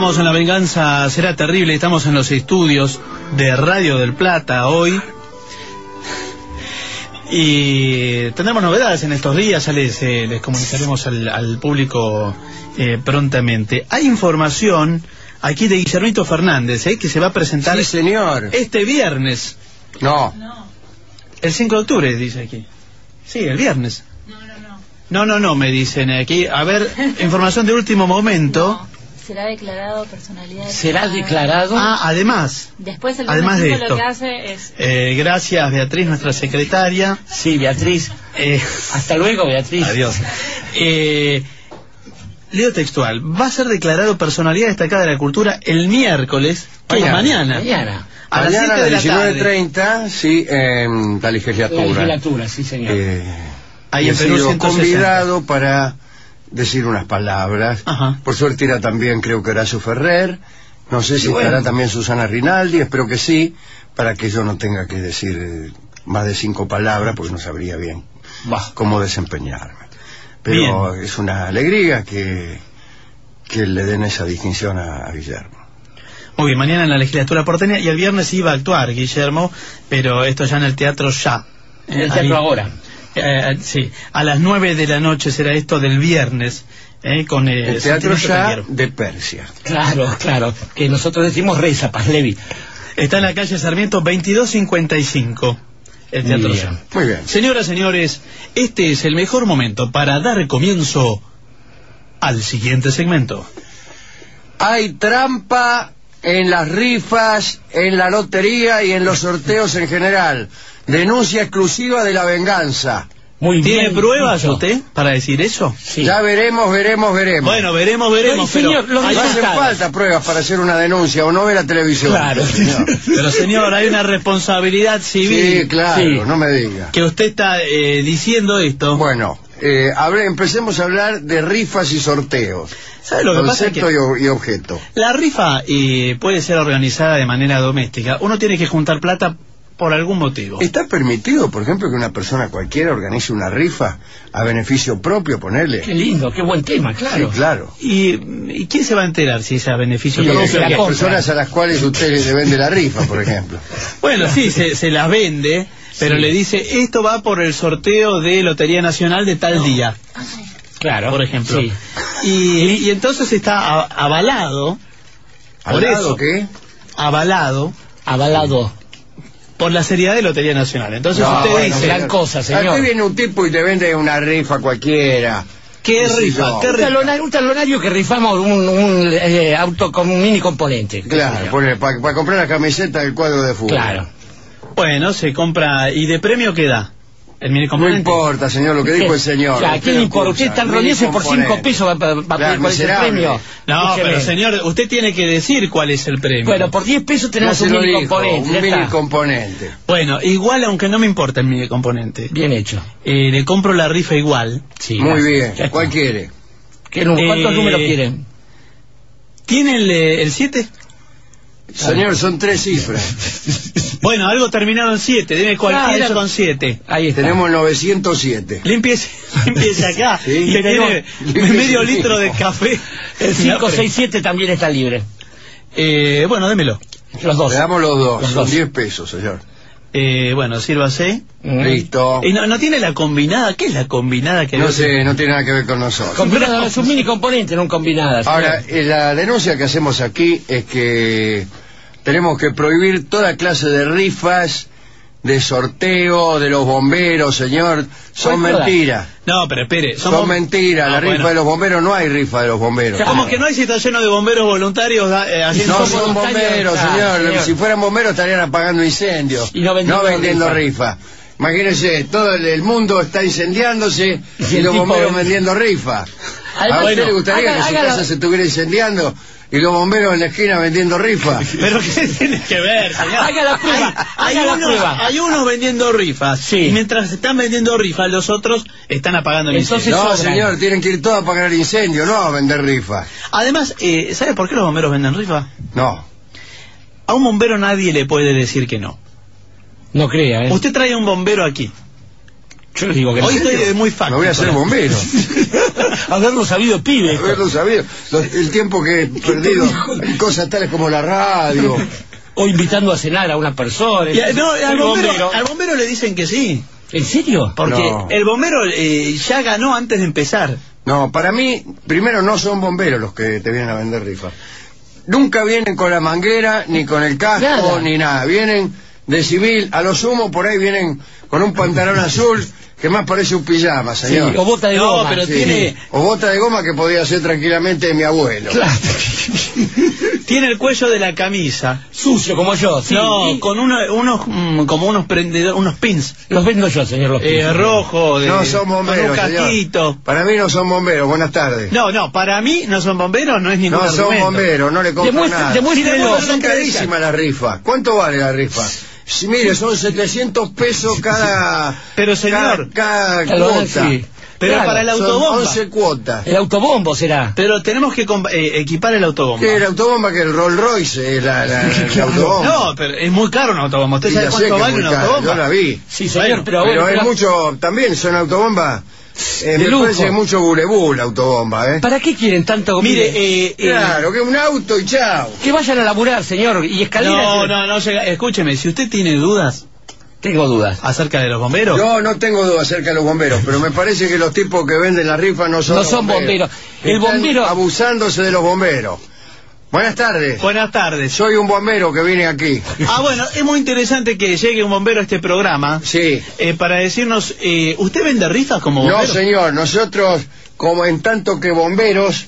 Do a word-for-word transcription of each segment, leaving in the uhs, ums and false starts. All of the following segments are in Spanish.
Estamos en La Venganza Será Terrible, estamos en los estudios de Radio del Plata hoy. Y tendremos novedades en estos días, ya les, eh, les comunicaremos al, al público eh, prontamente. Hay información aquí de Guillermito Fernández, eh, que se va a presentar sí, señor. este viernes. No. El cinco de octubre, dice aquí. Sí, el viernes. No, no, no. No, no, no, me dicen aquí. A ver, información de último momento. No, será declarado personalidad. ¿Será declarado? Ah, además. Después el además de esto, lo que hace es... Eh, gracias, Beatriz, nuestra secretaria. Sí, Beatriz. Eh, Hasta luego, Beatriz. Adiós. Eh, leo textual. Va a ser declarado personalidad destacada de la cultura el miércoles. Mañana. Mañana. Mañana. A las Mañana siete a de la las diecinueve tarde. treinta, sí, en la legislatura. La legislatura, sí, señor. Eh, Ahí he en Perú sido ciento sesenta. convidado para decir unas palabras. Ajá. Por suerte irá también, creo que Horacio Ferrer. No sé si bueno. estará también Susana Rinaldi, espero que sí, para que yo no tenga que decir eh, más de cinco palabras, porque no sabría bien Bah. cómo desempeñarme. Pero bien. Es una alegría que, que le den esa distinción a, a Guillermo. Muy bien, mañana en la legislatura porteña, y el viernes iba a actuar Guillermo, pero esto ya en el Teatro Ya. En el teatro ahora. Eh, sí, a las nueve de la noche será esto del viernes, eh, con eh, el Teatro Ya Cañero. de Persia. Claro, claro, que nosotros decimos Reza, Paslevi. Está en la calle Sarmiento veintidós cincuenta y cinco, el Teatro Muy Ya. bien. Muy bien. Señoras, señores, este es el mejor momento para dar comienzo al siguiente segmento. Hay trampa en las rifas, en la lotería y en los sorteos en general. Denuncia exclusiva de La Venganza. Muy ¿Tiene bien pruebas dicho. usted para decir eso? Sí. Ya veremos, veremos, veremos. Bueno, veremos, veremos, Pero, pero... señor, los no hay- hacen resultados. falta pruebas para hacer una denuncia o no ve la televisión. Claro. Señor. Pero señor, hay una responsabilidad civil. Sí, claro, Sí. no me diga. Que usted está eh, diciendo esto. Bueno, eh, hable- empecemos a hablar de rifas y sorteos. ¿Sabe lo que pasa? Concepto Que y, o- y objeto. la rifa eh, puede ser organizada de manera doméstica. Uno tiene que juntar plata por algún motivo. ¿Está permitido, por ejemplo, que una persona cualquiera organice una rifa a beneficio propio, ponerle? Qué lindo, qué buen tema, claro. Sí, claro. ¿Y, ¿Y quién se va a enterar si es a beneficio Sí, Y, propio? se la las compra. personas a las cuales usted le vende la rifa, por ejemplo. Bueno, sí, se, se las vende, pero Sí. le dice, esto va por el sorteo de Lotería Nacional de tal día, Claro. por ejemplo. Sí. Y, y entonces está a- avalado, por ¿Al lado eso, qué? avalado Avalado. por la seriedad de Lotería Nacional. Entonces No, usted bueno, dice, gran cosa, señor. Aquí viene un tipo y te vende una rifa cualquiera. ¿qué qué sé rifa? yo. ¿Qué Un rifa? talonario, un talonario que rifamos un, un eh, auto con un mini componente. Claro, para comprar la camiseta del cuadro de fútbol. Claro. Bueno, se compra, ¿y de premio qué da? ¿El mini No componente? importa, señor, lo que dijo el señor. O sea, ¿a quién le importa? Usted está roñoso por cinco pesos va, va, va a Claro, pedir cuál es el miserable. premio. No, Escúcheme. pero señor, usted tiene que decir cuál es el premio. Bueno, por diez pesos No tenemos se un lo mini dijo, componente. un ya mini está. componente. Bueno, igual aunque no me importa el mini componente, Bien hecho. eh, le compro la rifa igual. Sí, Muy gracias. bien, Ya está. ¿cuál quiere? ¿Qué nu- ¿Cuántos Eh, números quieren? ¿Tiene el, eh, el siete? Señor, son tres cifras. Bueno, algo terminado en siete, dime cualquiera Claro. con siete. Ahí está. Tenemos novecientos siete. Limpiese, limpiese acá, Sí. que tiene Limpiese. medio litro de café. El cinco seis siete también está libre. Eh, bueno, démelo. Los dos. Le damos los dos, Los son dos. diez pesos, señor. Eh, bueno, sírvase. Mm. Listo. ¿Y no, no tiene la combinada? ¿Qué es la combinada que No veo? sé, no tiene nada que ver con nosotros. Combinada, es un mini componente, no un combinada. señor. Ahora, eh, la denuncia que hacemos aquí es que tenemos que prohibir toda clase de rifas, de sorteo, de los bomberos, señor. Son ¿Cuál toda? mentiras. No, pero espere. Son somos- mentiras. Ah, La rifa bueno. de los bomberos, no hay rifa de los bomberos. Claro. ¿Cómo que no hay si está lleno de bomberos voluntarios da- eh, haciendo... No Son son voluntarios, bomberos, claro, señor. señor. Si fueran bomberos estarían apagando incendios. Y no vendiendo vendiendo rifa. rifa. Imagínense, todo el, el mundo está incendiándose y, Y el los tipo bomberos vende- vendiendo rifa. Además, ¿A usted bueno, le gustaría haga- que su haga- casa se estuviera incendiando y los bomberos en la esquina vendiendo rifa? ¿Pero qué tiene que ver, señor? Haga la prueba, Hay, haga la unos, prueba. hay unos vendiendo rifas. Sí. Y mientras están vendiendo rifas, los otros están apagando el Entonces- incendio. No, sobran. señor, tienen que ir todos a apagar el incendio, no a vender rifa. Además, eh, ¿sabe por qué los bomberos venden rifa? No. A un bombero nadie le puede decir que no. No crea, ¿eh? Usted trae un bombero aquí. Yo le digo que Hoy no. estoy muy Me fácil. voy a hacer bombero. Haberlo sabido, pibe. Haberlo sabido. Los- El tiempo que he perdido en cosas tales como la radio. O invitando a cenar a una persona. Y, no, al, El bombero, al bombero le dicen que sí. ¿En serio? Porque No. el bombero eh, ya ganó antes de empezar. No, para mí, primero no son bomberos los que te vienen a vender rifas. Nunca vienen con la manguera, ni con el casco, Nada. ni nada. Vienen de civil, a lo sumo por ahí vienen con un pantalón azul que más parece un pijama, Sí, señor. o bota de No, goma. pero Sí. tiene- O bota de goma que podía ser tranquilamente de mi abuelo. Claro. Tiene el cuello de la camisa. Sucio como yo. Sí. No, Y con uno- unos mm, como unos prendedores, unos pins los vendo yo, señor. Los eh, pins. rojo, de, No son con un bomberos, casquito. señor. Para mí no son bomberos. Buenas tardes. No, no, para mí no son bomberos, no es ningún No son argumento. bomberos, no le compro Demuestre- nada. demuéstrelo. Son carísimas las rifas. ¿Cuánto vale la rifa? Si, mire, son setecientos pesos cada... Pero, señor, Cada, cada Claro, cuota. sí. Pero Claro, para el Son autobomba. once cuotas. El autobombo será. Pero tenemos que comp- eh, equipar el autobomba. ¿Qué es la autobomba? Que el Rolls Royce es la, la, la autobomba. No, pero es muy caro un autobomba. ¿Usted Sí, sabe ya sé cuánto que vale es una muy caro, autobomba? yo la vi. Sí, señor, Bueno, pero, Pero bueno, es mucho, también son autobombas, eh, De me lujo. parece mucho bulebú la autobomba, ¿eh? ¿Para qué quieren tanto? Mire, Mire, eh, eh, Claro, que un auto y chao. que vayan a laburar, señor, y escaleras. no, no, no, llega- escúcheme, si usted tiene dudas Tengo dudas. acerca de los bomberos, Yo no tengo duda acerca de los bomberos, pero me parece que los tipos que venden la rifa no son No los son bomberos. El Están bombero- abusándose de los bomberos. Buenas tardes. buenas tardes. Soy un bombero que vine aquí. Ah, bueno, es muy interesante que llegue un bombero a este programa Sí. eh, para decirnos, eh, ¿usted vende rifas como bombero? No, señor, nosotros, como en tanto que bomberos,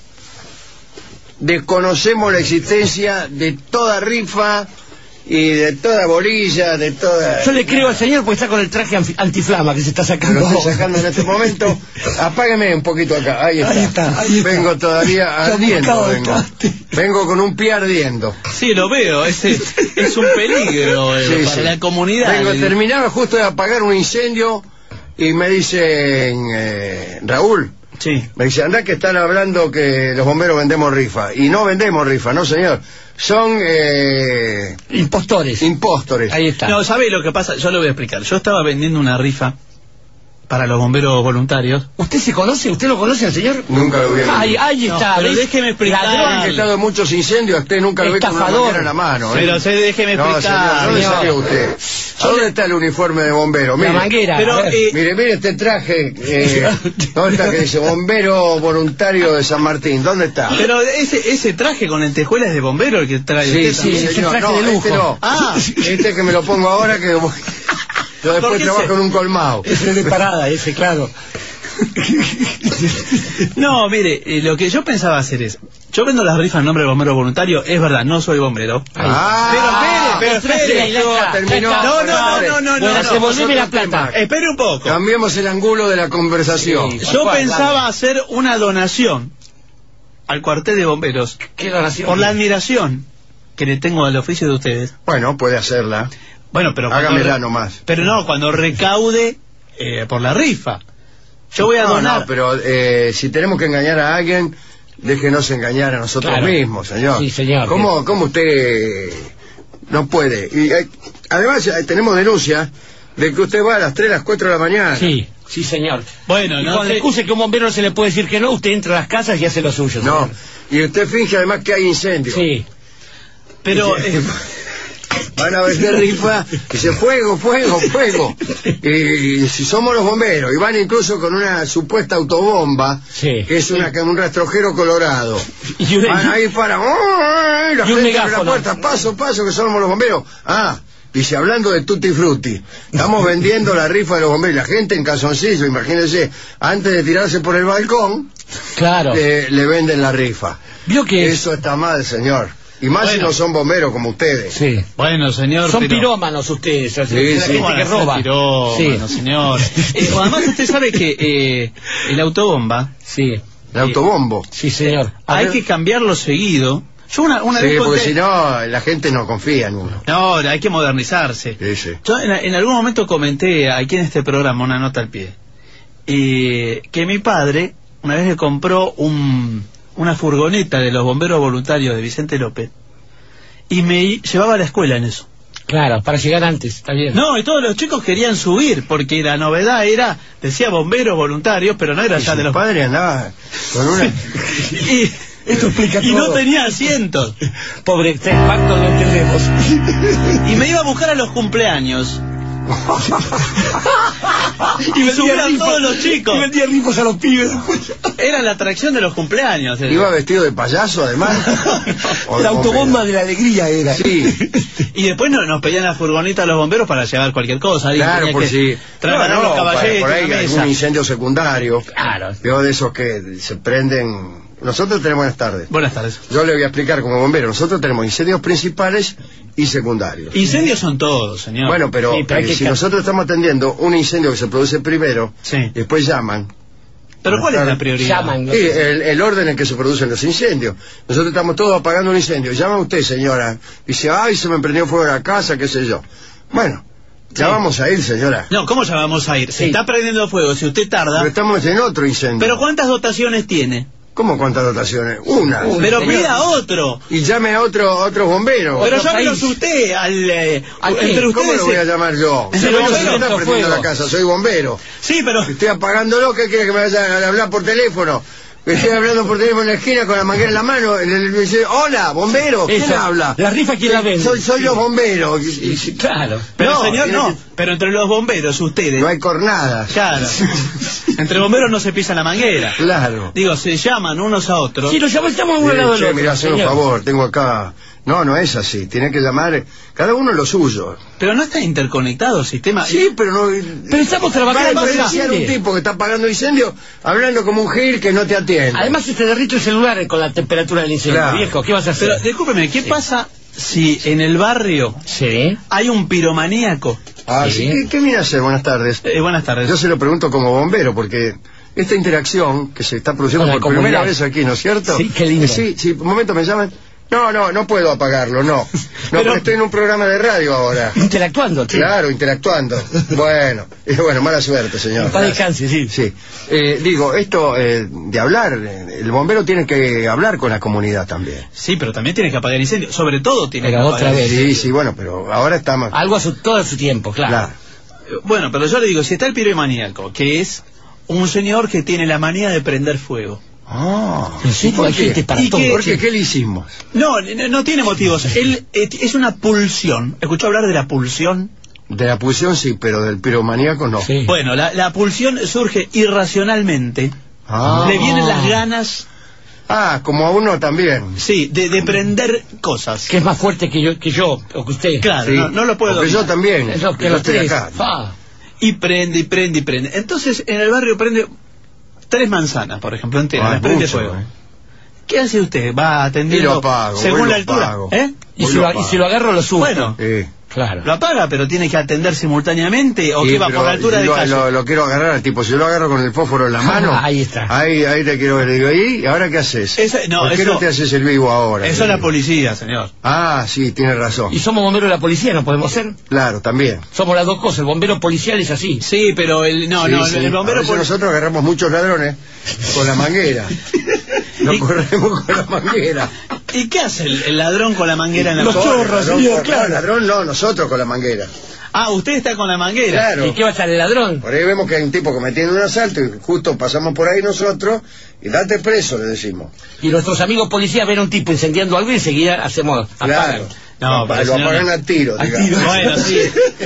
desconocemos la existencia de toda rifa y de toda bolilla, de toda... Yo le creo al señor porque está con el traje anfi- antiflama que se está Lo sacando. estoy sacando en este momento. Apágueme un poquito acá. Ahí está. Ahí está, ahí está. Vengo todavía Está ardiendo. buscado el Vengo. traste. vengo con un pie ardiendo. Sí, lo veo, es, es un peligro eh, Sí, para sí. la comunidad. Vengo, terminaba justo de apagar un incendio y me dicen, eh, Raúl, Sí. me dice, andá que están hablando que los bomberos vendemos rifa. Y no vendemos rifa, no señor. Son eh, Impostores. impóstores. Ahí está. No, ¿sabe lo que pasa? Yo lo voy a explicar. Yo estaba vendiendo una rifa para los bomberos voluntarios. ¿Usted se conoce? ¿Usted lo conoce al señor? Nunca lo vi. Ahí, ahí No, está. pero ¿ves? déjeme explicar. Ladrón. Que he estado en muchos incendios, usted nunca lo ve con una Estafador. manguera en la mano. ¿eh? Pero se, déjeme No, explicar. señor, ¿dónde señor. salió usted? ¿Dónde está el uniforme de bombero? La Mire, manguera. Pero, a ver. eh, mire, mire este traje. Eh, ¿Dónde está que dice bombero voluntario de San Martín? ¿Dónde está? Pero ese, ese traje con lentejuelas de bombero el que trae Sí, usted sí, también. es un señor. traje No, de lujo. este no. Ah. Este que me lo pongo ahora que yo ¿Por después qué trabajo se- en un colmado. Ese de parada, ese, claro. No, mire, eh, lo que yo pensaba hacer es, yo vendo las rifas en nombre de bombero voluntario, es verdad, no soy bombero. Ah, pero espere, pero espere. esto Ya terminó. está. No, no, no, no, Bueno, no, se no. volveme la otro plata. tema. Espere un poco. Cambiemos el ángulo de la conversación. Sí. Yo ¿Cuál? pensaba Dale. hacer una donación al cuartel de bomberos ¿Qué donación? por la admiración que le tengo al oficio de ustedes. Bueno, puede hacerla. Bueno, pero cuando Hágamela re- nomás. Pero no, cuando recaude eh, por la rifa. Yo voy a No, donar. no, pero eh, si tenemos que engañar a alguien, déjenos engañar a nosotros Claro. mismos, señor. Sí, señor. ¿Cómo, cómo usted no puede? Y eh, además eh, tenemos denuncias de que usted va a las tres, a las cuatro de la mañana. Sí, sí, señor. Bueno, Y no con sé- la excusa que a un bombero no se le puede decir que no, usted entra a las casas y hace lo suyo. No, señor. y usted finge además que hay incendio. Sí. Pero eh, Van a vender rifa, dice fuego, fuego, fuego. Y, y si somos los bomberos, y van incluso con una supuesta autobomba, Sí. que es una, un rastrojero colorado. Y una- Van ahí para, ¡oh! la Y un gente abre la megáfono. puerta, paso, paso, que somos los bomberos. Ah, dice, hablando de Tutti Frutti, estamos vendiendo la rifa de los bomberos. La gente en calzoncillo, imagínense, antes de tirarse por el balcón, Claro. le, le venden la rifa. Vio que Eso está mal, señor. Y más si Bueno. no son bomberos como ustedes. Sí. bueno, señor. Son pero- pirómanos ustedes, o sea, Sí, la sí. gente ¿Cómo que van a ser roba. pirómanos, Sí. señor? Eh, además, usted sabe que eh, el autobomba Sí, El autobombo. sí, señor. A hay ver, que cambiarlo seguido. Yo una, una Sí, vez porque conté- si no, la gente no confía en uno. No, hay que modernizarse. Sí, sí. Yo en, en algún momento comenté aquí en este programa una nota al pie. Eh, que mi padre una vez le compró un, una furgoneta de los bomberos voluntarios de Vicente López y me i- llevaba a la escuela en eso. Claro, para llegar antes, está bien. No, y todos los chicos querían subir, porque la novedad era, decía bomberos voluntarios, pero no era Y ya su de los padre andaba con una... y, Esto explica y todo. no tenía asientos. Pobre, este pacto lo entendemos. Y me iba a buscar a los cumpleaños. Y me subían todos los chicos. Y vendía ricos a los pibes. Era la atracción de los cumpleaños. Iba vestido de payaso, además. O de La autobomba bombero. de la alegría era. Sí. Y después no- nos pedían la furgoneta a los bomberos para llevar cualquier cosa. Alguien Claro, tenía por que si... trasladar No, no, los para- caballetes, por ahí la mesa. algún incendio secundario. Claro. Veo de esos que se prenden... Nosotros tenemos... Buenas tardes. Buenas tardes. Yo le voy a explicar como bombero. Nosotros tenemos incendios principales y secundarios. Incendios son todos, señor. Bueno, pero, Sí, pero hay eh, que si ca- nosotros estamos atendiendo un incendio que se produce primero, Sí. después llaman. Pero ¿cuál es la Buenas tardes. prioridad? Llaman. Sí, el, el orden en que se producen los incendios. Nosotros estamos todos apagando un incendio. Llama usted, señora. Dice, ay, se me prendió fuego la casa, qué sé yo. Bueno, ya Sí. vamos a ir, señora. No, ¿cómo ya vamos a ir? Se Sí. está prendiendo fuego, si usted tarda. Pero estamos en otro incendio. ¿Pero cuántas dotaciones tiene? ¿Cómo cuántas dotaciones? Una. Pero señor. pida otro. Y llame a otro, otros bomberos. Pero Otro llámenos país. usted al... eh, ¿A qué? entre ¿Cómo ustedes... lo voy a llamar yo? Sí, Yo no bombero, se está fuego. prendiendo la casa, soy bombero. Sí, pero... Estoy apagándolo, ¿qué quiere que me vaya a hablar por teléfono? Estoy hablando por teléfono en la esquina con la manguera en la mano. En el, dice, hola, bombero, ¿quién Esa, habla? la rifa, ¿quién la vende? Soy, soy los bomberos. Y- y- Claro. Pero No, señor, tiene no. que- Pero entre los bomberos, ustedes... No hay cornadas. Claro. Entre bomberos no se pisa la manguera. Claro. Digo, se llaman unos a otros. Si nos llamamos, estamos a un Eh, lado del che, otro. mirá, haceme un señor. favor, tengo acá... No, no es así, tiene que llamar cada uno lo suyo. Pero no está interconectado el sistema. Sí, pero no... Pero estamos Va a trabajando en diferenciar un incendio. tipo que está apagando incendio hablando como un gil que no te atiende. Además se te derrite el celular con la temperatura del incendio, Claro. viejo. ¿Qué vas a hacer? Pero discúlpeme, ¿qué pasa si en el barrio Sí. hay un piromaníaco? Ah, Sí. sí, ¿Qué, qué viene a hacer? Buenas tardes. Eh, buenas tardes. Yo se lo pregunto como bombero, porque esta interacción que se está produciendo Con la por primera comunidad. vez aquí, ¿no es cierto? Sí, qué lindo. Eh, sí, sí, un momento me llaman. No, no, no puedo apagarlo, no. No, Pero- porque estoy en un programa de radio ahora. Interactuando, sí. Claro, interactuando. Bueno, y bueno, mala suerte, señor. Para descanse, sí. Sí. Eh, digo, esto eh, de hablar, eh, el bombero tiene que hablar con la comunidad también. Sí, pero también tiene que apagar incendios. Sobre todo tiene Pero que otra apagar vez. Sí, sí, bueno, pero ahora estamos... Algo a su, todo a su tiempo, claro. Claro. Eh, Bueno, pero yo le digo, si está el piromaníaco, que es un señor que tiene la manía de prender fuego. Ah, En serio, ¿por hay qué? gente para ¿Y todo. qué- ¿Por qué? ¿Qué le hicimos? No, no, no tiene motivos. Él eh, es una pulsión. ¿Escuchó hablar de la pulsión? De la pulsión sí, pero del piromaníaco no. Sí. Bueno, la, la pulsión surge irracionalmente. Ah. Le vienen las ganas, Ah, como a uno también. sí, de, de prender cosas. Que es más fuerte que yo, que yo o que usted. Claro, Sí. no, no lo puedo Porque yo dominar. también. Es lo que yo los estoy tres. acá. Ah. Y prende, y prende, y prende. Entonces, en el barrio prende tres manzanas, por ejemplo, enteras, Ah, las prende mucho, fuego. eh. ¿Qué hace usted? ¿Va Y atendiendo lo apago, según voy la lo altura? apago. ¿Eh? Y Hoy si, lo lo, y apago. si lo agarro, lo subo. Bueno. Sí. Claro. Lo apaga, pero tiene que atender simultáneamente o Sí, que va pero por la altura si de lo, calle. lo, lo quiero agarrar al tipo, si yo lo agarro con el fósforo en la mano, Ahí está. Ahí, ahí te quiero ver. Digo, ¿y ahora qué haces? Eso- no, ¿Por qué eso- no te haces el vivo ahora? Eso es la Digo. policía, señor. Ah, sí, tiene razón. Y somos bomberos de la policía, ¿no podemos ser? Claro, también. Somos las dos cosas. El bombero policial es así. Sí, pero el no, Sí, no, sí. el bombero A veces pol- nosotros agarramos muchos ladrones con la manguera. Nos Y- corremos con la manguera. ¿Y qué hace el, el ladrón con la manguera en la Los mano? chorros, Ladrón, señor, no, claro. ladrón no, nosotros con la manguera. Ah, usted está con la manguera. Claro. ¿Y qué va a estar el ladrón? Por ahí vemos que hay un tipo cometiendo un asalto y justo pasamos por ahí nosotros y date preso, le decimos. Y nuestros amigos policías ven a un tipo incendiando algo y enseguida hacemos apagan. Claro. No, lo, pero lo señor, apagan no. a tiro, A digamos. tiro. Bueno, sí.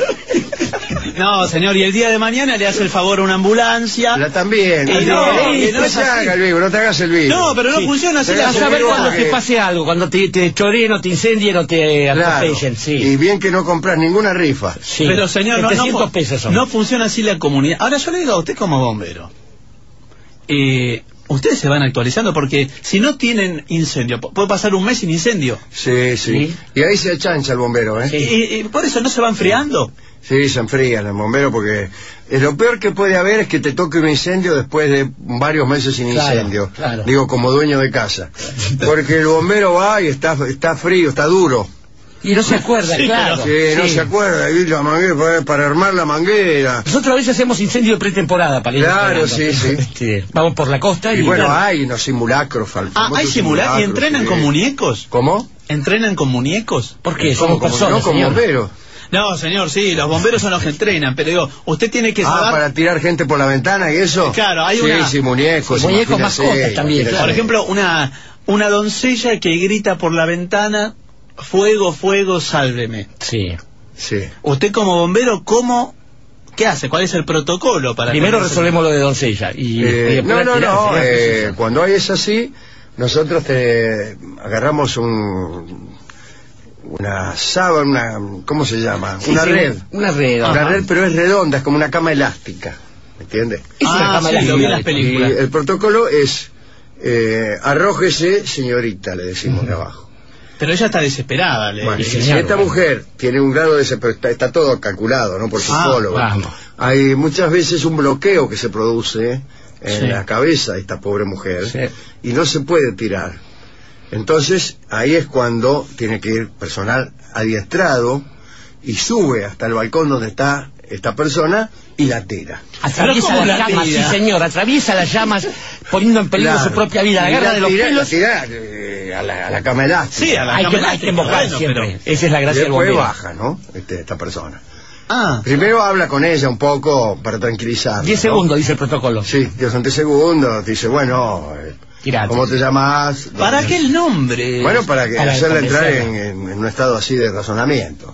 No, señor, y el día de mañana le hace el favor a una ambulancia. La también. Y no, no, no, y no es se así. haga el vivo, no te hagas el vivo. No, pero no Sí. funciona así Pero la Vas a ver Pero cuando porque- te pase algo, cuando te, te choreen o te incendien o te Claro. atropellen. Sí. Y bien que no compras ninguna rifa. Sí. Pero señor, no, no, setecientos fu- pesos son. no funciona así la comunidad. Ahora yo le digo a usted como bombero. Eh, ustedes se van actualizando porque si no tienen incendio, pu- puede pasar un mes sin incendio. Sí, sí, Sí. Y ahí se achancha el bombero, ¿eh? Sí. Y, y por eso no se va enfriando. Sí, se enfrían el bombero porque eh, lo peor que puede haber es que te toque un incendio después de varios meses sin Claro, incendio. claro. Digo, como dueño de casa. Porque el bombero va y está, está frío, está duro. Y no se acuerda, Sí, claro. Sí, no Sí. se acuerda, y la manguera para, para armar la manguera. Nosotros a veces hacemos incendio de pretemporada para ir Claro, esperando. sí, sí. Este, vamos por la costa y, Y bueno, claro, hay unos simulacros. fal- Ah, hay famosos simular y simulacros, entrenan sí. con muñecos. ¿Cómo? ¿Entrenan con muñecos? ¿por qué? ¿Cómo? Somos Como- personas, no, como señor. bombero. No, señor, sí, los bomberos son los que entrenan, pero digo, usted tiene que Ah, saber... para tirar gente por la ventana y eso. Claro, hay sí, una... Sí, muñecos. Sí, muñecos, imagínese, mascotas también, imagínese. claro. Por ejemplo, una, una doncella que grita por la ventana, fuego, fuego, sálveme. Sí. Sí. Usted como bombero, ¿cómo... ¿Qué hace? ¿Cuál es el protocolo para... Primero que no se- resolvemos lo de doncella. Y, y Eh, después no, la no, tirada, no. sería eh, preciso. cuando hay es así, nosotros te agarramos un... Una sábana, una... ¿Cómo se llama? Sí, una sí, red. Una red. Una ajá. red, pero es redonda, es como una cama elástica. ¿Me entiendes? Es una Ah, cama sí, elástica. lo vi en las Y películas. el protocolo es... Eh, arrójese, señorita, le decimos de abajo. Pero ella está desesperada, le Bueno, y Sí, si señor, esta bueno. mujer tiene un grado de desesperación, está, está todo calculado, ¿no? Por Ah, psicólogo. vamos. Hay muchas veces un bloqueo que se produce en Sí. la cabeza de esta pobre mujer Sí. y no se puede tirar. Entonces, ahí es cuando tiene que ir personal adiestrado y sube hasta el balcón donde está esta persona y la tira. Atraviesa Pero ¿cómo las la llamas, sí tira? señor, atraviesa las llamas poniendo en peligro Claro. su propia vida, la Y agarra de los tira, pelos. La tira eh, a, la, a la cama elástica. Sí, a la Hay que, cama hay que elástica, invocar bueno, siempre. pero- Esa es la Y gracia del después bombero. baja, ¿no? Este, esta persona. Ah, Primero habla con ella un poco para tranquilizarla. Diez ¿no? segundos, dice el protocolo. Sí, diez veinte segundos. Dice, bueno, eh, Tirate. ¿cómo te llamas? ¿para qué el nombre? Bueno, para que Para hacerla entrar en, convencerla. en- en un estado así de razonamiento.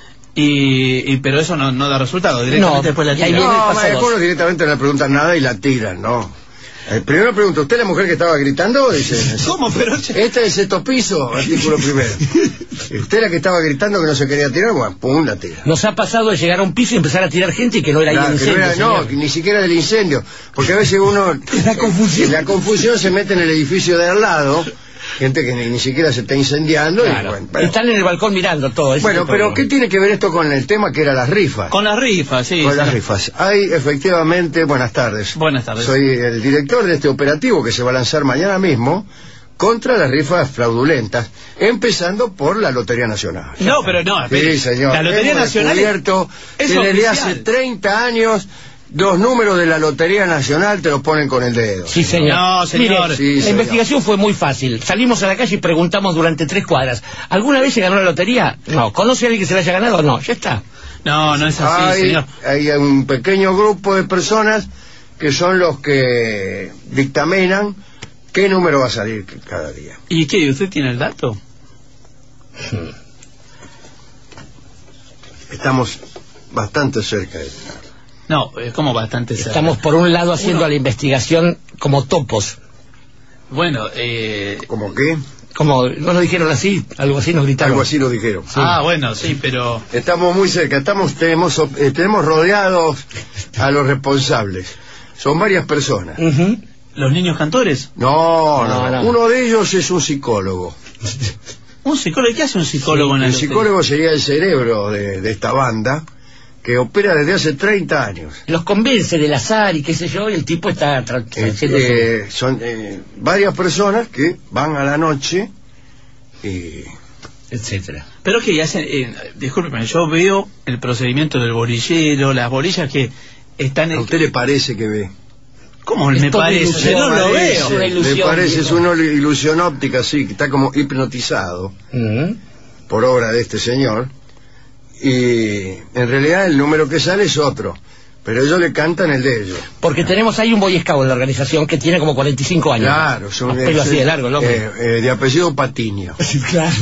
Y, y pero eso no, no da resultado, directamente No, después la y ahí tira. viene el No, paso dos. algunos directamente no le preguntan nada y la tiran, ¿no? Eh, primero pregunta, ¿usted es la mujer que estaba gritando? Dice, ¿Cómo? Pero... este es el sexto piso, artículo primero. ¿Usted es la que estaba gritando que no se quería tirar? Bueno, pum, la tira. Nos ha pasado de llegar a un piso y empezar a tirar gente y que no era ahí Claro, el que no, incendio, era- no, señor. que ni siquiera del incendio, porque a veces uno La confusión. en la confusión se mete en el edificio de al lado, gente que ni, ni siquiera se está incendiando. Y, Claro. bueno, pero, Están en el balcón mirando todo. ese bueno, es el pero problema. ¿qué tiene que ver esto con el tema que era las rifas? Con las rifas, sí. Con sí. las rifas. Hay efectivamente, buenas tardes. Buenas tardes. Soy el director de este operativo que se va a lanzar mañana mismo contra las rifas fraudulentas, empezando por la Lotería Nacional. No, pero no, Sí, espere. señor. La Lotería Hemos Nacional es, descubierto es que desde oficial. hace treinta años los números de la Lotería Nacional te los ponen con el dedo. Sí, señor. No, señor. Mire, Sí, la señor. investigación fue muy fácil. Salimos a la calle y preguntamos durante tres cuadras. ¿Alguna vez se ganó la lotería? No. ¿Conoce a alguien que se la haya ganado? No. Ya está. No, no es así, hay, señor. hay un pequeño grupo de personas que son los que dictaminan qué número va a salir cada día. ¿Y qué? ¿Usted tiene el dato? Estamos bastante cerca de eso. No, es como bastante cerca. Estamos por un lado haciendo Uno- la investigación como topos. Bueno, eh... ¿Cómo qué? Como, ¿no nos dijeron así? Algo así nos gritaron. Algo así lo dijeron. Ah, bueno, sí, pero... Estamos muy cerca, estamos tenemos, eh, tenemos rodeados a los responsables. Son varias personas. Ujú. ¿Los niños cantores? No, no, No, no. uno de ellos es un psicólogo. ¿Un psicólogo? ¿Qué hace un psicólogo en la El lotería? psicólogo sería el cerebro de, de esta banda que opera desde hace treinta años. Los convence del azar y qué sé yo, y el tipo está tra- Eh, haciendo su- eh, son eh, varias personas que van a la noche y... etcétera. Pero que hacen... Eh, discúlpeme, yo veo el procedimiento del bolillero, las bolillas que están... ¿A usted le parece que ve? ¿Cómo Es me todo parece? ilusión, Yo no lo Parece, veo. Una ilusión, le parece, es ¿no? una ilusión óptica, sí, que está como hipnotizado Ujú. por obra de este señor, y en realidad el número que sale es otro, pero ellos le cantan el de ellos. Porque tenemos ahí un boy scout en la organización que tiene como cuarenta y cinco años. Claro, es un- Un pelo es- así de largo, el hombre. eh, eh, de apellido Patiño. Claro.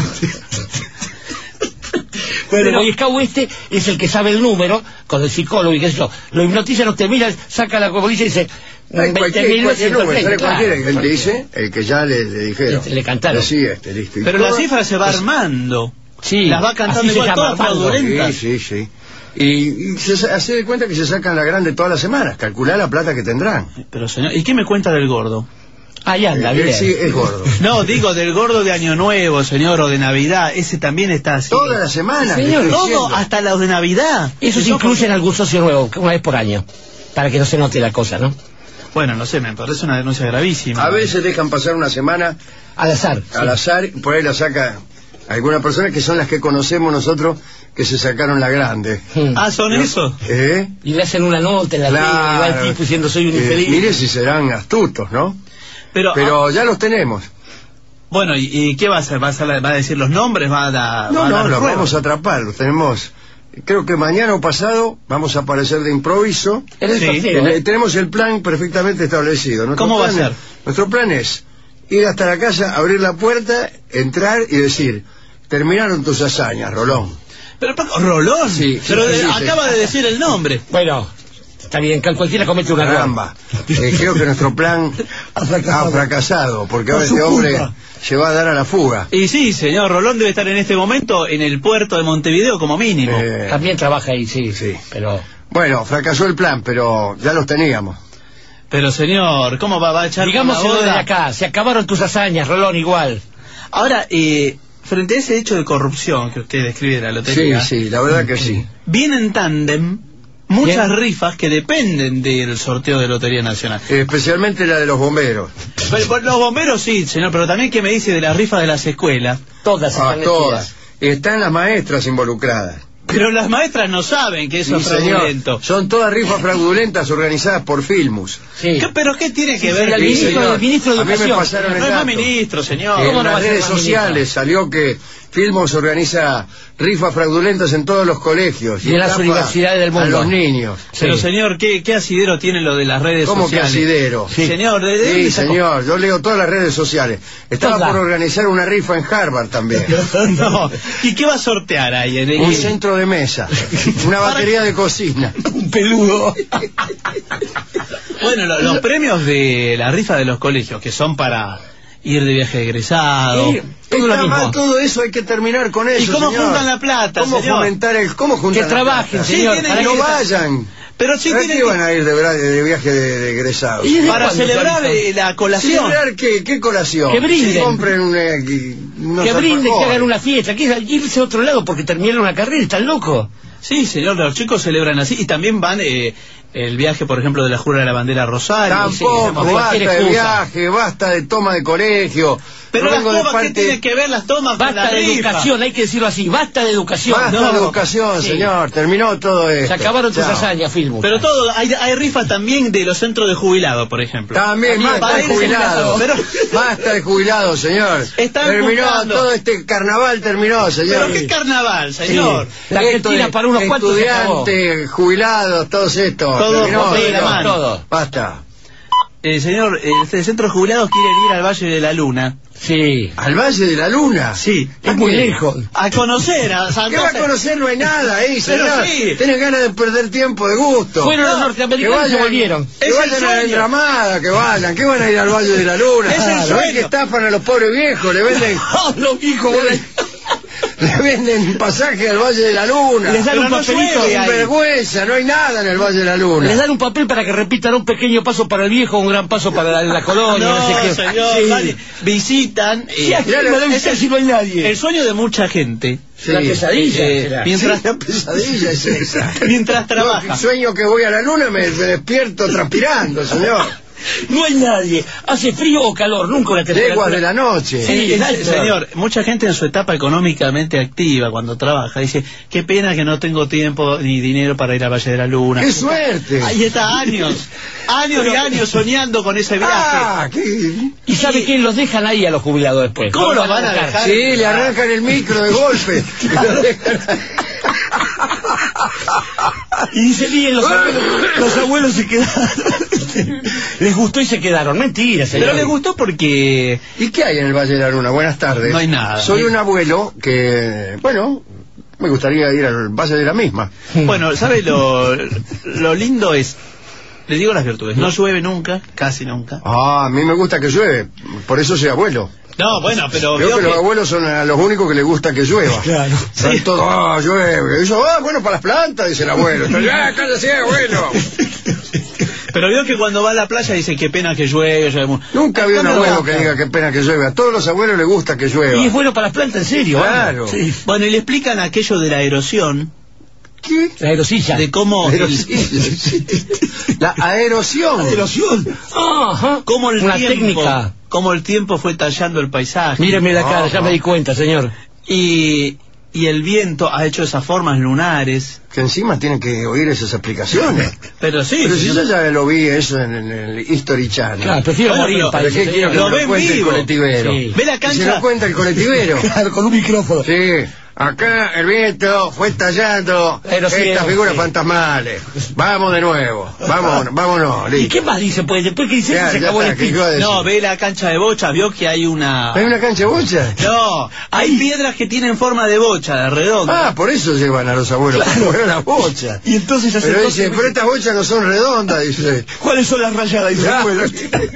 Bueno, el boy scout este es el que sabe el número con el psicólogo y qué sé yo. Lo hipnotiza, usted mira, saca la bolilla y dice Hay cualquier, veinte mil cualquier número, sale novecientos treinta, cualquiera, claro. él dice, el que ya le, le dijeron. Este, le cantaron. Sí, este, listo. Y Pero la todas- cifra se va armando. Sí, Las va cantando así se igual, llama, todas Armando. fraudulentas. Sí, sí, sí. Y, y se sa- hace de cuenta que se sacan la grande todas las semanas, calcular la plata que tendrán. Pero señor, ¿y qué me cuenta del gordo? Ahí anda, Eh, bien. él sí es gordo. No, digo del gordo de Año Nuevo, señor, o de Navidad. Ese también está así. Todas las semanas. le Señor, estoy Todo, diciendo. hasta los de Navidad. Eso se Yo- incluye en algún socio nuevo, una vez por año, para que no se note la cosa, ¿no? Bueno, no sé, me parece una denuncia gravísima. A veces dejan pasar una semana Al azar. al azar, por ahí la saca algunas personas que son las que conocemos nosotros que se sacaron la grande. Mm. Ah, ¿son esos? ¿Eh? Y le hacen una nota en la tele, y va el tipo diciendo soy un Eh, infeliz. mire si serán astutos, ¿no? Pero, Pero ah, ya los tenemos. bueno, ¿y, y qué va a hacer? ¿Va a, hacer- va a decir los nombres? ¿Va a, dar- va No, a no, dar los pruebas? vamos a atrapar. Los tenemos creo que mañana o pasado vamos a aparecer de improviso. En el Sí. sorteo, Eh, ¿eh? tenemos el plan perfectamente establecido. Nuestro ¿Cómo va a plan es- ser? Nuestro plan es ir hasta la casa, abrir la puerta, entrar y decir: terminaron tus hazañas, Rolón. Pero, Paco, Rolón. Sí, pero sí, de- sí, acaba sí. de decir el nombre. Bueno, está bien, que cualquiera comete una Caramba. Eh, creo que nuestro plan Ha fracasado. ha fracasado, porque Por ahora su este hombre culpa. se va a dar a la fuga. Y sí, señor, Rolón debe estar en este momento en el puerto de Montevideo como mínimo. Eh, También trabaja ahí, sí, Sí. pero... Bueno, fracasó el plan, pero ya los teníamos. Pero señor, ¿cómo va, va a echar Digamos una desde boda? acá, se acabaron tus hazañas, Rolón, igual. Ahora, eh, frente a ese hecho de corrupción que usted describe de la Sí, lotería, sí, la verdad que sí. vienen en tándem muchas Bien. rifas que dependen del sorteo de Lotería Nacional. Especialmente la de los bomberos. Pero, por los bomberos sí, señor, pero también ¿qué me dice de las rifas de las escuelas? Todas A están todas. metidas. Están las maestras involucradas. Pero las maestras no saben que eso Sí, es señor. fraudulento. Son todas rifas fraudulentas organizadas por Filmus. Sí. ¿Qué- ¿Pero qué tiene que Sí, ver sí, el con ministro, señor. el ministro de A mí me Educación. pasaron No el es más dato. ministro, señor. En ¿Cómo no va las a ser redes más sociales ministro? salió que Filmus organiza rifas fraudulentas en todos los colegios. Y en las estafa universidades del mundo. A los niños. Pero Sí. señor, ¿qué, qué asidero tiene lo de las redes ¿Cómo que sociales? asidero? Sí. Señor, ¿de, de Sí, dónde sacó? señor, yo leo todas las redes sociales. Estaba Todas. por organizar una rifa en Harvard también. No. ¿Y qué va a sortear ahí? En el- Un centro de mesa, una batería de cocina. Un peludo. Bueno, lo- los premios de la rifa de los colegios, que son para ir de viaje de egresado. Sí. Todo lo Está mismo. mal todo eso, hay que terminar con eso. ¿Y cómo señor. juntan la plata, ¿Cómo señor? fomentar el, cómo juntan Que la trabajen, plata? Sí, señor. tienen para Que no que- vayan. Pero sí ¿Para tienen qué que- van a ir de, bra- de viaje de, de egresados? ¿Y de para cuándo celebrar se eh, la colación. ¿Celebrar qué? ¿Qué colación? Que brinden. Que compren una, que, unos Que brinden, que alfajores. hagan una fiesta, que irse a otro lado porque terminaron una carrera, ¿están locos? Sí, señor, los chicos celebran así y también van eh, el viaje, por ejemplo, de la Jura de la Bandera Rosario. Tampoco, Sí, cualquier basta de excusa. viaje, basta de toma de colegio. Pero Yo las vengo de tomas, ¿qué parte- tienen que ver las tomas con la Basta de rifa? educación, hay que decirlo así, basta de educación. Basta No. de educación, Sí. señor, terminó todo esto. Se acabaron tus Chao. hazañas, Filmus. Pero todo, hay, hay rifas también de los centros de jubilados, por ejemplo. También, También, basta para de irse jubilados. pero- Basta de jubilados, señor. Están terminó, buscando. todo este carnaval terminó, señor. Pero qué carnaval, señor. La Esto Argentina de para unos cuantos se acabó. estudiantes, jubilados, todos estos. Todos terminó, juntos de la señor. mano. Todo. Basta. Eh, señor, eh, el centro de jubilados quieren ir al Valle de la Luna. Sí. ¿Al Valle de la Luna? Sí. Es muy lejos. A conocer, a San ¿Qué va a conocer? No hay nada ahí, Pero señor. sí. Tienen ganas de perder tiempo de gusto. Fueron los No, norteamericanos y se volvieron. Que Es el vayan a la sueño. entramada, que vayan. ¿Qué van a ir al Valle de la Luna? Es el Claro, sueño. ¿ves que estafan a los pobres viejos? Le venden, Los hijos, le venden pasaje al Valle de la Luna. Les dan Pero un no papelito. llueve Sin ahí. vergüenza, no hay nada en el Valle de la Luna. Les dan un papel para que repitan un pequeño paso para el viejo, un gran paso para la, la colonia. No, No, sé qué. señor, Sí. nadie- visitan. eh, Sí, aquí Claro, no debe es ser el- si no hay nadie. el sueño de mucha gente. Sí. La pesadilla. Eh, será. mientras- Sí, la pesadilla es esa. Mientras trabaja. Yo sueño que voy a la luna, me, me despierto transpirando, señor. No hay nadie. Hace frío o calor, nunca una temperatura. Leguas de la noche. Sí, Eh, exacto. señor, mucha gente en su etapa económicamente activa, cuando trabaja, dice, qué pena que no tengo tiempo ni dinero para ir al Valle de la Luna. ¡Qué suerte! Ahí está, años, años y años soñando con ese viaje. Ah, qué... ¿Y sabe quién los dejan ahí a los jubilados después? ¿Cómo No los van a buscar. dejar? Sí, le arrancan el micro de golpe. Y lo dejan- Y dice, miren, los abuelos, los abuelos se quedaron. Les gustó y se quedaron. Mentira, señor. Pero le gustó porque... ¿Y qué hay en el Valle de la Luna? Buenas tardes. No hay nada. Soy un abuelo que, bueno, me gustaría ir al Valle de la misma. Bueno, ¿sabe lo, lo lindo es? Le digo las virtudes, no llueve nunca, casi nunca. Ah, a mí me gusta que llueve, por eso soy abuelo. No, bueno, pero... Creo veo que los que- abuelos son a los únicos que les gusta que llueva. Claro. Están todos, ah, llueve. Y yo, ah, bueno, para las plantas, dice el abuelo. Está, ah, cállate, abuelo. Pero veo que cuando va a la playa dice, qué pena que llueve. llueve mu-". Nunca vi un ¿Cuándo abuelo va? que diga qué pena que llueve. A todos los abuelos les gusta que llueva. Y es bueno para las plantas, en serio. Claro. vamos. Sí. Bueno, y le explican aquello de la erosión, ¿Qué? La aerosilla. de cómo... Aerosilla. La aerosión. Aerosión. Ajá. cómo el Una tiempo, técnica. cómo el tiempo fue tallando el paisaje. Míreme la cara, No, ya no. me di cuenta, señor. Y, y el viento ha hecho esas formas lunares. Que encima tienen que oír esas explicaciones. Pero sí, Pero si sí, yo ya lo vi eso en, en el History Channel. Claro, prefiero Bueno, morir pero- en ¿Para país. qué quiero que Lo me lo ven cuente el vivo. colectivero? Sí. Ve la ¿Y se cancha. lo cuenta el colectivero? Claro, con un micrófono. Sí. acá el viento fue estallando Pero sí, estas sí. figuras fantasmales. Vamos de nuevo, vamos, vámonos. ¿Y listo. qué más dice? Pues después que dice Ya, eso se ya acabó el está, ¿qué espíritu. iba a decir? No, ve la cancha de bocha, vio que hay una... ¿Hay una cancha de bocha? No, hay piedras que tienen forma de bocha, de redonda. Ah, por eso llevan a los abuelos, para jugar a las bochas. Y entonces hace Pero todo- dice, pero estas bochas no son redondas, dice. ¿Cuáles son las rayadas? Dice, Ya. bueno,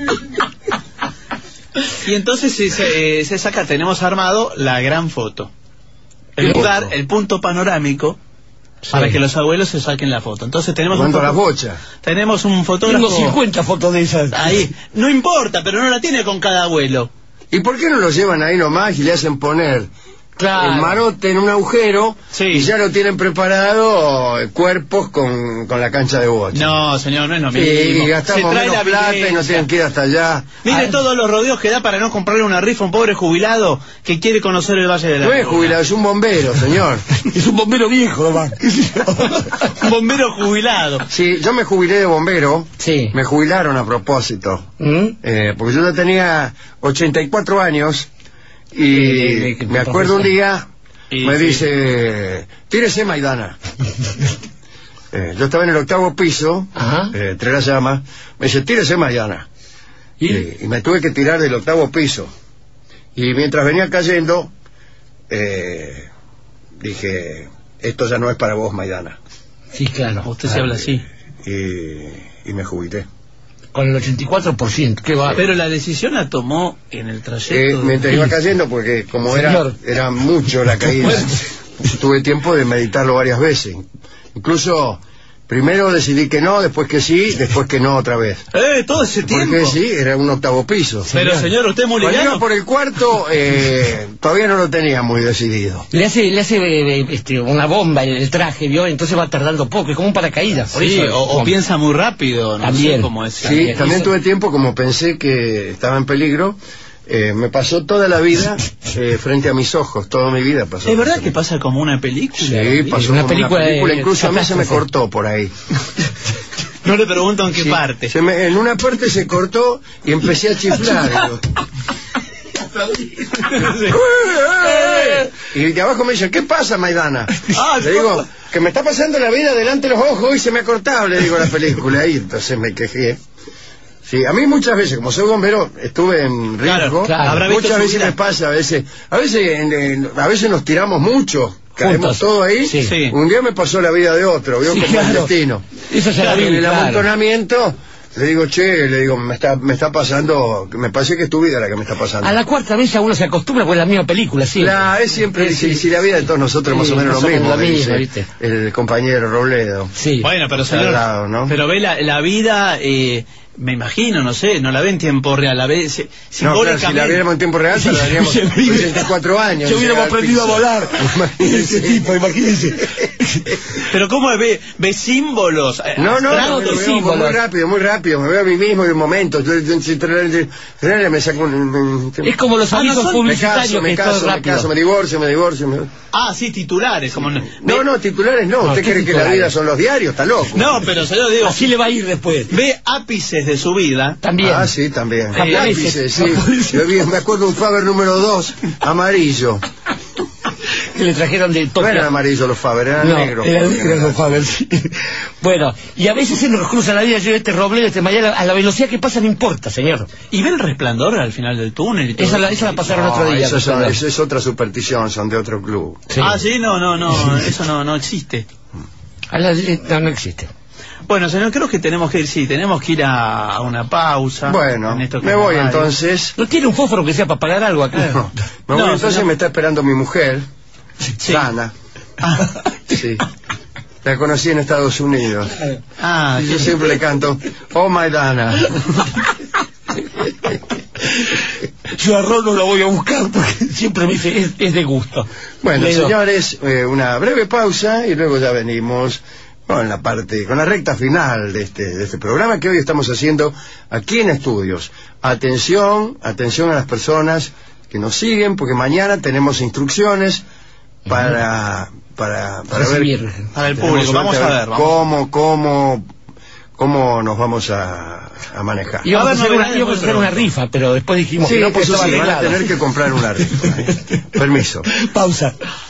Y entonces se, se, se saca, tenemos armado la gran foto. El ¿Qué lugar, foto? el punto panorámico, para que los abuelos se saquen la foto. Entonces tenemos un ¿Cuánto a las foto- bochas? tenemos un fotógrafo... tengo cincuenta fotos de esas. Ahí, no importa, pero no la tiene con cada abuelo. ¿Y por qué no lo llevan ahí nomás y le hacen poner Claro. el marote en un agujero Sí. y ya lo tienen preparado eh, cuerpos con, con la cancha de bocha? No, señor, no es lo Sí, mismo. y gastamos Se trae menos la plata y no evidencia. tienen que ir hasta allá. Mire Ah, todos los rodeos que da para no comprarle una rifa a un pobre jubilado que quiere conocer el Valle de la No es Luna. jubilado, es un bombero, señor. Es un bombero viejo, nomás. Un bombero jubilado. Sí, yo me jubilé de bombero. Sí. Me jubilaron a propósito. ¿Mm? Eh, porque yo ya tenía ochenta y cuatro años y Eh, eh, me acuerdo un día, Y me sí. dice, tírese Maidana. Eh, yo estaba en el octavo piso, Ajá. eh, entre las llamas, me dice, tírese Maidana. ¿Y? Y, y me tuve que tirar del octavo piso. Y mientras venía cayendo, eh, dije, esto ya no es para vos, Maidana. Sí, claro. Usted se habla así. Y, y me jubilé. Con el ochenta y cuatro por ciento. ¿Qué va? Pero la decisión la tomó en el Eh, trayecto. mientras iba cayendo, porque como era, Señor. era mucho la caída, tuve tiempo de meditarlo varias veces. Incluso, primero decidí que no, después que sí, después que no otra vez. Eh, todo ese tiempo. Porque sí, era un octavo piso. Pero señor, usted es muy Cuando iba liviano. por el cuarto, eh, todavía no lo tenía muy decidido. Le hace, le hace eh, eh, este, una bomba el, el traje, ¿vio? Entonces va tardando poco, es como un paracaídas. Por Sí, eso, o, o como- piensa muy rápido, no También. sé cómo es. Sí, También. también Eso- tuve tiempo, como pensé que estaba en peligro, eh, me pasó toda la vida eh, frente a mis ojos, toda mi vida pasó. ¿Es verdad frente que pasa como una película? Sí, pasó Una como película una de- película, incluso a mí se me catástrofe. cortó por ahí. No le pregunto en qué Sí, parte. se me- en una parte se cortó y empecé a chiflar. digo. Y de abajo me dicen, ¿qué pasa, Maidana? Ah, le digo, que me está pasando la vida delante de los ojos y se me ha cortado, le digo, la película. Y entonces me quejé. Sí, a mí muchas veces, como soy bombero, estuve en riesgo. Claro, claro. Habrá visto Muchas su veces vida. me pasa, a veces, a veces, en- en- a veces nos tiramos mucho, caemos Juntos. todo ahí. Sí. Sí. Un día me pasó la vida de otro, vio Sí, como el claro. destino. Eso se la Claro, vi, en el claro. amontonamiento, le digo, che, le digo, me está, me está pasando, me parece que es tu vida la que me está pasando. A la cuarta vez ya uno se acostumbra con la misma película, sí. La, es siempre, Sí, si, sí. si la vida de todos nosotros es más Sí, o menos más lo o menos mismo, lo me mismo, dice ¿viste? el compañero Robledo. Sí. Bueno, pero señor, Sagrado, ¿no? pero ve la, la vida, eh, me imagino, no sé, no la ve en tiempo real, la ve se- No, claro, simbólicamente. si la viéramos en tiempo real, se la daríamos Sí, sí. ochenta y cuatro años. Yo hubiéramos llegar al aprendido a piso. volar. Imagínese. Ese tipo, imagínese. Pero ¿cómo ve? ¿Ve símbolos? eh, No, no, abstractos? me de veo símbolos. muy rápido, muy rápido, me veo a mí mismo en el momento. Yo, yo, si tra- tra- me saco un... un- Es como los Ah, no avisos son- me publicitarios caso, me que es todo caso, me rápido. caso, me divorcio, me divorcio. me- Ah, sí, titulares. Como no, No, no, titulares no. No, ¿Usted ¿qué cree que la titulares? vida son los diarios? Está loco. no, pero señor, digo, Así le va a ir después. ve ápices de su vida. También. Ah, sí, también. Japoneses. Lápices, sí. Yo vi- me acuerdo un Faber número dos, amarillo. Que le trajeron de No Tokio. eran amarillos los Faber, eran No, negros. era por lo negro, general. Faber, sí. Bueno, y a veces se nos cruza la vida, yo este Robledo, este Mayala, a la velocidad que pasa no importa, señor. Y ve el resplandor al final del túnel y todo. Esa la, esa la pasaron No, otro día. eso, son- Robledo. eso es otra superstición, son de otro club. Sí. Ah, sí, no, no, no, eso no, no existe. A la- no, no existe. Bueno, señor, creo que tenemos que ir, sí, tenemos que ir a, a una pausa. Bueno, en esto que me es voy la radio. entonces. ¿No tiene un fósforo que sea para pagar algo acá? No, me voy No, entonces, señor. me está esperando mi mujer, Sí. Dana. Ah, Sí. La conocí en Estados Unidos. ah, Y yo sí. siempre le canto, oh my Dana. Yo a Ron no lo voy a buscar porque siempre me dice, es, es de gusto. Bueno, Le digo, señores, eh, una breve pausa y luego ya venimos con la parte, con la recta final de este, de este programa que hoy estamos haciendo aquí en Estudios. Atención, atención a las personas que nos siguen, porque mañana tenemos instrucciones para, para, para ver, recibir. Para el tenemos público, vamos suerte a ver, vamos. cómo, cómo, cómo nos vamos a, a manejar. Íbamos A a ver, hacer, una, novedades íbamos a hacer muy una pronto. rifa, pero después dijimos Sí, que no, pues eso estaba sí, van a arreglado. tener que comprar una rifa. ¿eh? Permiso. Pausa.